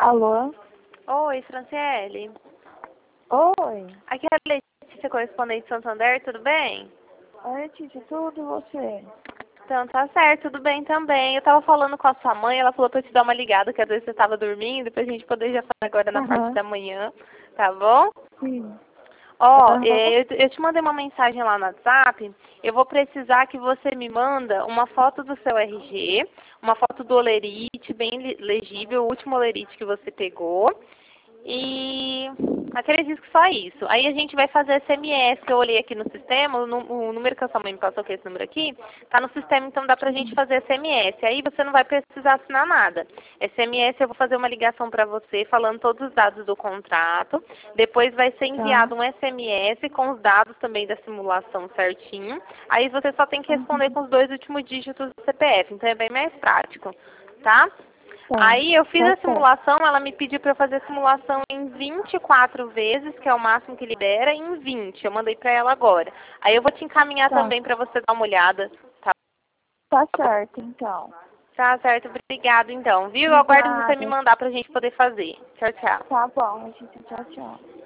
Alô? Oi, Franciele. Oi. Aqui é a Letícia, correspondente de Santander, tudo bem? Oi, Letícia, tudo e você? Então, tá certo, tudo bem também. Eu tava falando com a sua mãe, ela falou pra eu te dar uma ligada, que às vezes você tava dormindo, pra gente poder já falar agora na parte Aham. da manhã, tá bom? Sim. Ó, Aham. eu te mandei uma mensagem lá no WhatsApp, eu vou precisar que você me manda uma foto do seu RG, uma foto do olerite, bem legível, o último olerite que você pegou, e acredito que só isso. Aí a gente vai fazer SMS, eu olhei aqui no sistema, o número que a sua mãe me passou, que é esse número aqui, tá no sistema, então dá pra gente fazer SMS. Aí você não vai precisar assinar nada. SMS eu vou fazer uma ligação pra você, falando todos os dados do contrato. Depois vai ser Tá. enviado um SMS com os dados também da simulação certinho. Aí você só tem que responder Uhum. com os 2 últimos dígitos do CPF, então é bem mais prático, tá? Tá. Aí eu fiz Tá a certo. simulação, ela me pediu para eu fazer a simulação em 24 vezes, que é o máximo que libera, em 20. Eu mandei para ela agora. Aí eu vou te encaminhar Tá. também para você dar uma olhada. Tá, Tá certo, então. tá certo, obrigado então, viu? Eu aguardo você me Obrigada. mandar pra gente poder fazer. Tchau, tchau. Tá bom, Letícia. Tchau, tchau.